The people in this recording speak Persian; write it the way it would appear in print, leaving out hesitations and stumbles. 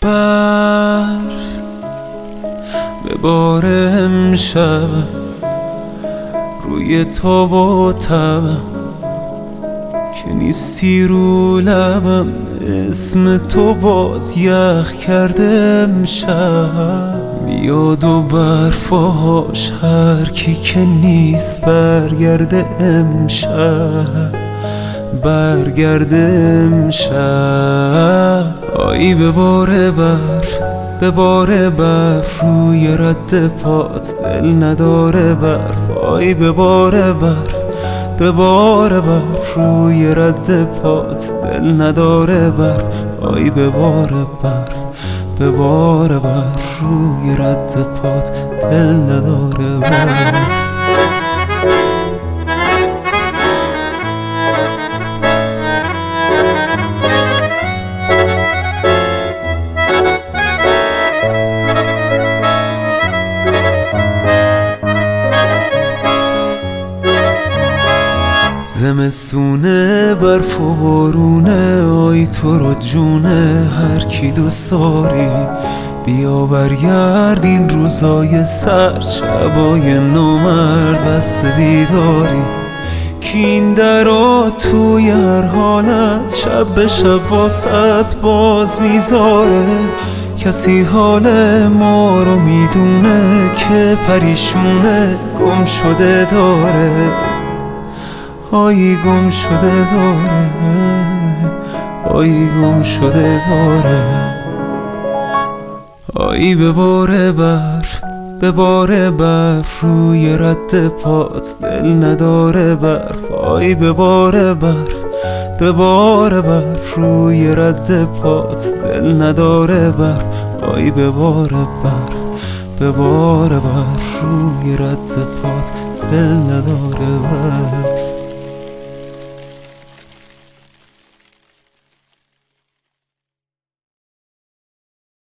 برف به بار امشب روی تاب و تبم که نیستی رو لبم، اسم تو باز یخ کرده امشب. میاد و برفاش هر کی که نیست برگرده امشب، برگرده امشب. آیی به بار برف، به بار برف روی رد پات دل نداره برف. آیی به بار برف، به بار برف روی رد پات دل نداره برف. آیی به بار برف، به بار برف روی رد پات دل نداره برف. زمستونه برف و بارونه، آی تو رو جونه هر کی دوست داری. بیا برگرد این روزای سرد، شبای نامرد بسته بیداری. کی این درا توی هر حالت شب به شب واسط باز میذاره. کسی حال ما رو میدونه که پریشونه گم شده داره. آیی گم شده داره، آیی گم شده داره. آیی به بار برف، به بار برف روی رد پات دل نداره برف. آیی به بار برف، به بار برف روی رد پات دل نداره برف. آیی به بار برف، به بار برف روی رد پات دل نداره برف.